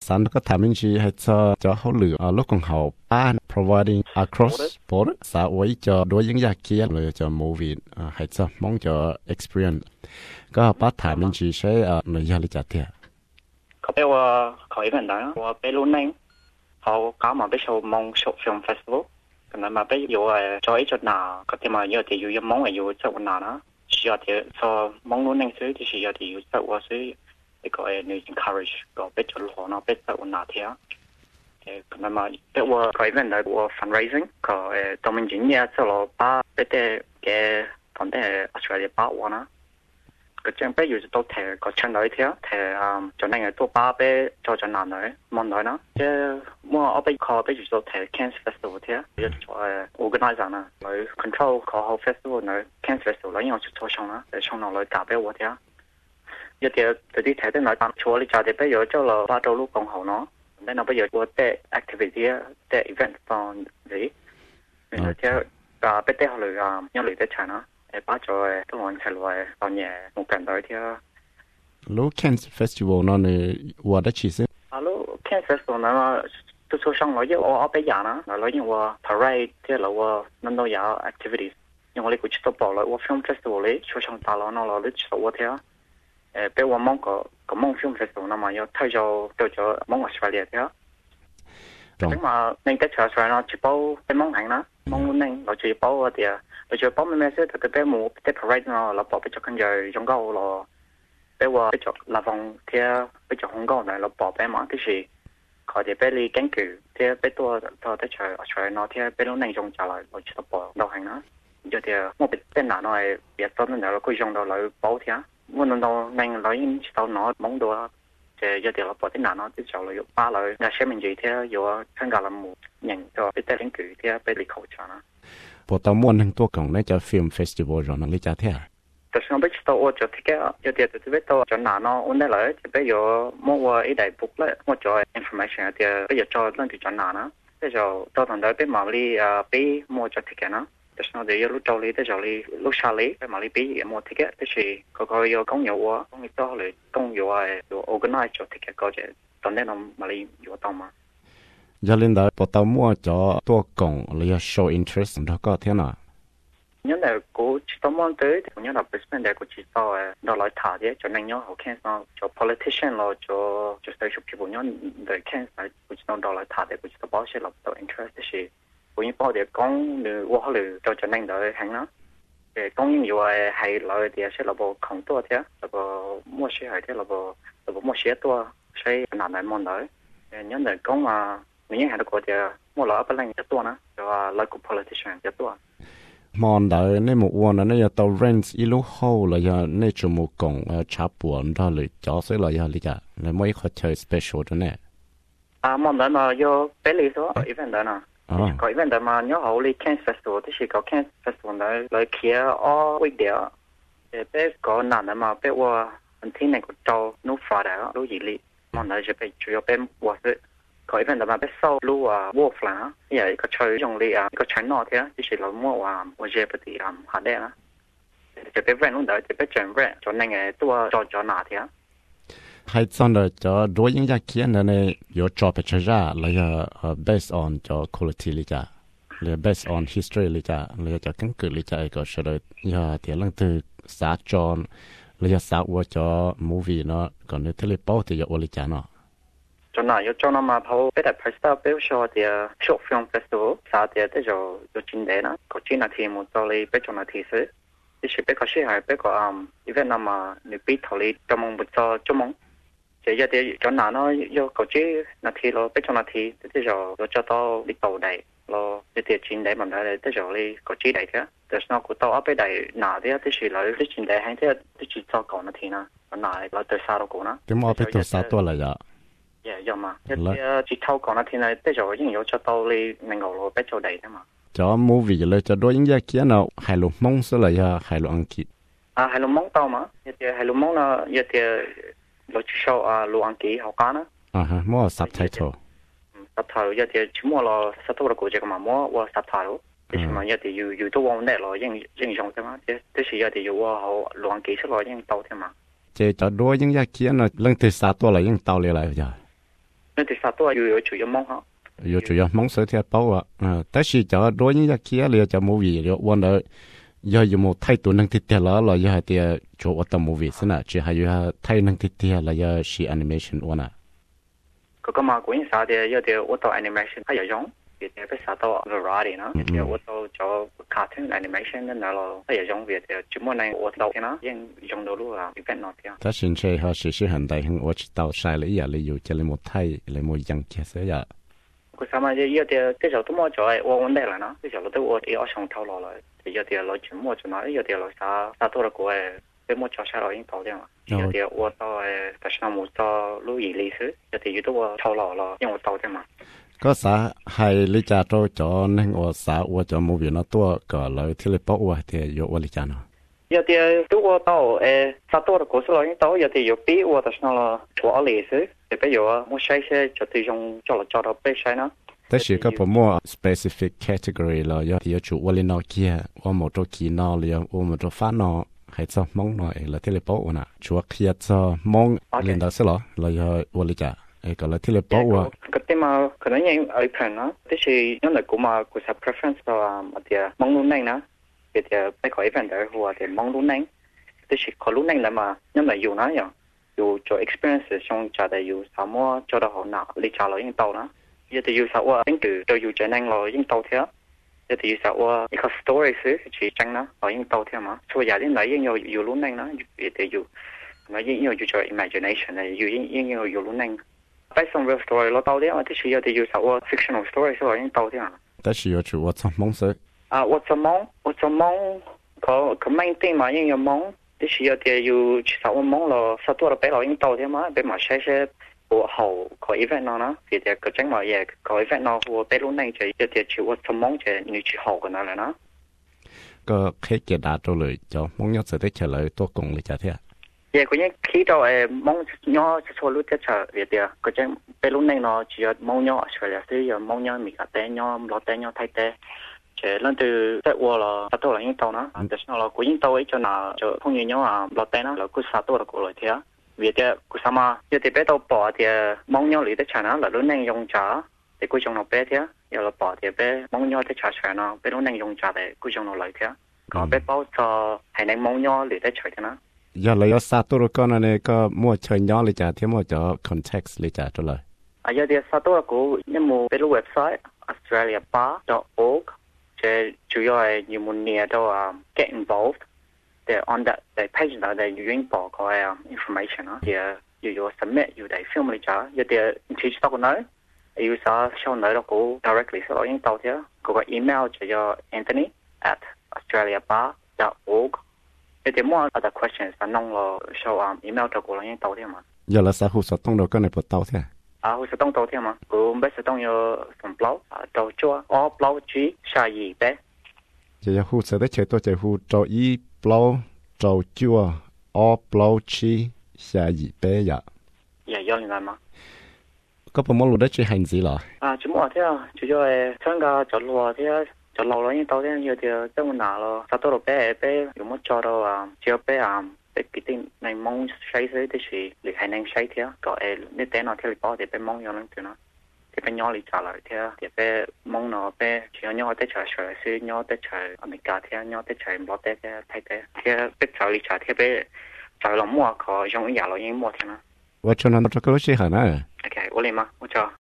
San có tham minh chỉ hay cho họ lựa lúc còn họ ban providing across border xã hội cho đối những gia kia rồi cho movie hay cho mong cho experience có bắt tham minh chỉ sẽ người gia lý trả tiền. Có bé khỏi vấn đề đó, bé luôn nên họ có mà bé show mong short film festival, cái này mà bé dù cho ít cho nào, có thể mà giờ thì dù mong là dù cho nào đó, giờ thì cho mong luôn nên xứ thì giờ thì dù cho qua xứ để gọi người encourage, có bé cho họ nó bé cho nào thế cái này mà bé khỏi vấn đề fundraising, có tụi mình chính nhà cho nó ba bé cái vấn đề Australia ba nó cái trang bé dù tôi thề có chân nói thế thề cho nên là tôi ba bé cho làm nói mong nói nó chứ mua ở bên kho bé dù tôi thề Cairns Festival thế giờ cho organize nè rồi control kho hậu festival nữa Cairns Festival lấy nhau cho xong đó để xong nào lại cả bé vô thế giờ thì đi thề tới nói chúa đi chào thì bây giờ cho là ba đầu lúc còn hậu nó nên là bây giờ của cái activity cái event from gì nên thế bé té họ lười nhau lười té chả nó ba cho tôi muốn thay đổi tao nhẹ một cảnh tới thì lúc Cairns Festival nó này qua đã chỉ sẽ lúc Cairns Festival nó tôi số xong rồi chứ ở bây giờ nó nói như là parade thì là năm đâu giờ activities nhưng mà lấy cái chút bỏ lại film festival lấy số xong ta nó là lấy số thế bây giờ mong có mong film festival nó mà thay cho mong Australia thế nhưng mà nên cái chờ rồi nó chỉ bao cái mong hàng nó mong nên nó chỉ bao thì bây giờ bao nhiêu sẽ thực tế một cái parade nó là bỏ bây giờ con giờ trong câu là bây giờ là vòng thì bây giờ không có này là bỏ bé mà cái gì có thể bây đi cánh cử thì bây tôi tới chờ Australia nó thì bây lúc này trong trả lại nó chỉ bỏ đầu hành nó giờ thì một bên nào nó biết tôi nó là quy trong đầu lại bảo thì muốn nó nên nói chỉ tao nó mong đồ thì giờ thì là bỏ thế nào nó tiếp sau lại ba lại nhà xe mình gì thì giờ tham gia làm một nhận cho bây tới cánh cử thì bây đi khẩu trả nó bộ tàu muốn hàngตัวของในจะ film festival rồi nó lấy trả thế à? แต่ฉันไม่知道我就ที่แกจะเดี๋ยวจะไปตัวจะหนาเนาะวันนี้เลยจะไปอยู่มั่วอีได้บุกเลยมั่วจอย information เดี๋ยวไปอยู่จอยเรื่องที่จะหนานะแต่จะตัวตอนเดี๋ยวไปมาลีไปมั่วจะที่แกนะแต่ฉันเดี๋ยวรู้จอยแต่จะลีรู้ชาลีไปมาลีไปมั่วที่แกแต่สิก็อยู่กงอยู่ว่ากงอยู่ต่อเลยกงอยู่อยู่ organize จะที่แกก็จะตอนนี้เรามาลีอยู่ต่อมา giờ lên đó bộ tàu mua choตัวของเลย show interest đó có thế nào nhớ là cô chỉ tao muốn tới thì nhớ là business để cô chỉ tao đó lại thả đấy cho nên nhớ họ khen nó cho politician lo cho social people nhớ để khen là cô chỉ tao đó lại thả để cô chỉ tao bảo sẽ là tao interest thì cô như bảo để con được qua họ được cho nên đợi hàng nó để con như vậy hay lại thì sẽ là bộ không tua thế là bộ mua xe hay thế là bộ mua xe tua sẽ làm lại món đấy nhớ là con mà mình hay được cô thì mua lại ở bên tua nữa cho local politician tua mòn đợi nên mộtวันนั้นจะตัว rent อีลูกโฮเลยจะในจมูกกงชาปวนđóเลยจ่อเสียเลยจะเลยจ้ะเลยไม่เขาเชิญ special ตัวเนี่ยมอนนั้นมาโยเปรีโซ event นั้นก็ event นั้นมาโยเขาเลย Cairns Festival ที่ชื่อก็ Cairns Festival นั้นเลยเคลียร์ all week เดียวเป้ก็นานนั้นมาเป้ว่าวันที่ไหนก็จอนู้ฟ้าได้ก็รู้ยี่ลีมอนนั้นจะไปช่วยเป้ว่าสิก็ event นั้นมาเป้โซ่รู้ว่า wolf 啦อย่างก็ช่วยยงลีก็ใช้นอเท่าที่ชื่อเรามั่วว่าว่าเจ็บปฏิหาได้นะจะไปแว่นนู้นเดี๋ยวจะไปเจอแว่นจนนั่งไงตัวจอหนาเท่าให้ตอนเดี๋ยวจะด้วยยังอยากเขียนเนี่ยอยู่จอไปเชื่อเลย based on จอ quality เลยจ้ะเลย based on history เลยจ้ะเลยจะกันเกิดเลยจ้ะก็เฉลยอย่าเดี๋ยวหลังtừสาจอนเลยจะสาวว่าจอ movie เนาะก่อนเนี่ยทะเลเป้าที่จะโอลิจ้ะเนาะจนน่ะยจนมาพอไปแต่พรีสต้าเปลชอเดียช็อตฟิล์มเฟสติวัลสาเดียแต่จะจินเดนะก็จินนาทีมุตอลีไปจนนาทีสิที่สิไปก็เชื่อให้ไปก็อีเวนต์นำมาในปีทอลีจมงบุตรจมงเดี๋ยวเดี๋ยวจนน่ะเนาะยก็จีนาทีเราไปจนนาทีแต่จะต่อลิโตได้เราเดี๋ยวจินได้มันได้แต่จะลีก็จีได้เถอะแต่สนองกูต่อไปได้หนาเดียที่สิเราที่จินได้ให้เถอะที่จิตต่อก่อนนาทีนะมันหนาเราตัวซาเรากูนะแต่มาไปตัวซาตัวอะไรอ่ะ有嘛？只偷講一天咧，即係已經有出到你明牛路俾做地啫嘛。 咗 movie 咧就多應該見到係錄蒙出嚟呀，係錄安吉。 係錄蒙到嘛？一啲係錄蒙啦，一啲錄show錄安吉好揀啦。 冇 subtitle。 subtitle 一啲全部落 subtitle 嗰隻嘛，冇我 subtitle。即係嘛，一啲要都往呢落應用啫嘛，即係一啲要我好錄安吉出來應到添嘛。 即係就多應該見到兩條沙多嚟應到你嚟咋。 那第三多有主要梦哈。 有主要梦想ที่包啊但是就โดยนี้kiaเลยจะ movie เดี๋ยววันเดียวอยู่มู่ไทยตัวนึงที่เดียวแล้วเราอยากที่จะว่าตัว movie สินะจะให้อยู่ไทยนึงที่เดียวแล้วอยากชี animation วันน่ะก็มากุยสาเดียวเดี๋ยวว่าตัว animation ให้ยงเดี๋ยวไปสาตัว variety นะเดี๋ยวว่าตัวจะ cartoon animation นั่นเราให้ยงเดี๋ยวจุดมั่วในว่าตัวนะยังยงดูรู้อ่ะอีเวนต์นอตเดียวถ้าสินเชื่อเขาสิหันได้หังว่าตัวใช้เลยอย่าเลยอยู่จะเลยมู่ไทยเลยมู่ยังเกี่ยเสียกูสามารถ要点这小多么就爱我问题了呢，这小多都我要上头了了，要点老全么就那，要点老啥多了个诶，被么叫下来应到点嘛，要点我到诶，但是那么到路易历史，要点有的我超老了，因为我到点嘛。 ก็สาให้ลิจาโตจอนึงว่าสาว่าจะมูวีนะตัวก็เลยที่เลยบอกว่าที่อยู่ว่าลิจาเนาะ有点如果到诶，啥多的故事了，应到有点有比我但是那了我历史。特别有啊，我写些就对用叫到背晒呢。 但是ก็ผมว่า specific category เราอยากจะว่าลินอเกียว่าหมดตัวกีนอเลยว่าหมดตัวฟ้านอให้จะมองหน่อยแล้วที่เลยบอกว่าชัวร์เคียจะมองเรียนได้สิหรอเราอยากว่าลิจ่าก็เลยที่เลยบอกว่าก็ที่มา可能ยัง open นะที่是因为กูมากู sa preference ตัวเดียมองลุ้นนั่งนะเดียไปขอ event เดียวหัวเดียมองลุ้นนั่งที่是ขอลุ้นนั่งแล้วมา因为อยู่นะอย่าง有做 experience 上家的有什么做得好难，你查了应到啦。一定要说我根据都有这能了应到条，一定要说我一个 story 是去整啦，我应到条嘛。所以有啲嚟應有路能啦，一定要，咁啊應要做 imagination 咧，應有路能。Based on real story 攞到啲，我啲是一定要說我 fictional story 所以應到啲啊。 但是要做我做夢想啊，我做夢，佢 main thing 嘛應有夢。啲是有啲要其實我忙咯，實多了俾我已經到啲嘛，俾埋些我後個 event 啦，佢哋個整埋嘢個 event 咯，我俾到你就有啲就我做忙就你去後個那嚟啦。 個開嘅打到嚟就忙咗就得出嚟多共你就聽。 嘢佢已經到忙咗就錯路得出嚟啲啊，個整俾到你咯，只要忙咗出嚟先又忙咗咪個頂咗落頂咗睇頂。lần từ tại wo là sátตัวlà những tàu nó,แต่sau là cũng những tàu ấy cho là cho không nhiều nhau à lọt tay nó là cũng sátตัวlà cũng lợi thế, vì thế cũng sao mà, giờ thì bé tàu bỏ thì mong nhau lý để trả nó là lúc này dùng trả, để cũng dùng nó bé thế, giờ là bỏ thì bé mong nhau để trả trả nó, bé lúc này dùng trả để cũng dùng nó lợi thế, còn bé bao cho hay nên mong nhau lý để trả thế nó. Giờ là sátตัวcon này có mua chơi nhau lý trả, thêm mua cho context lý trả cho lời. Giờ thì sátตัวlà cũng những mua bé lúc website australiabar.org chủ yếu là nhiều muốn nhớ đâu get involved. They on that page đó they using bỏ có information đó. Thì you submit you they film lại trả. Giờ thì teach tao nói, you sẽ show nói đó cũng directly sẽ nói tao thế. Có email cho Anthony@australiabar.org. Giờ thì more other questions là nông lo show email cho cô nói tao thế mà. Giờ là sao hồ sơ tông đồ cái này bắt tao thế? Hồ sơ tông tàu thế mà, cũng biết sơ tông yo phần blau, tàu chua, blau chi, xa gì bé. Giờ hồ sơ đấy chơi tôi chơi hồ tàu y blau, tàu chua, blau chi, xa gì bé vậy? Dạ, do như mà. Có bao nhiêu đấy chơi hành gì là? Chỉ mua thế chủ yếu là参加做路thế,做路了，因到thế有啲真係難咯，啥都bé，有冇做到只有bé被決定你蒙細些啲事，你係能細啲啊？個你等我聽你講，你被蒙咗兩段啦，你被nhỏ你trả lời聽，你被蒙nó被只有nhỏ得trả lời是nhỏ得trả America聽，nhỏ得trả落得嘅睇得，聽被trả你trả聽被trả lòng mua個用嘢來應mua聽啦。 我做那做個東西係咩？ OK，我嚟嘛，我做。